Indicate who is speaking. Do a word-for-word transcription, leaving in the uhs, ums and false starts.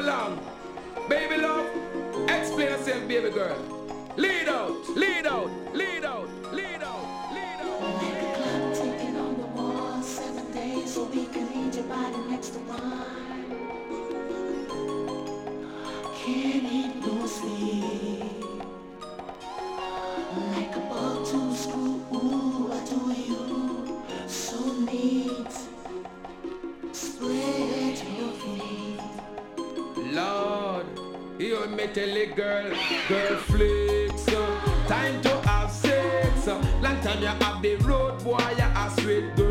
Speaker 1: along. Baby love, explain yourself, baby girl. Lead out, lead out, lead out, lead out, lead out.
Speaker 2: Like a clock ticking on the wall, seven days a week, I need your body next to mine. Can't eat no sleep. Like a bug to a screw, ooh, I do you so neat. Spread your feet.
Speaker 1: Lord, you me tell a girl, girl flicks, uh, time to have sex. uh, Long time you have the road boy, you are sweet.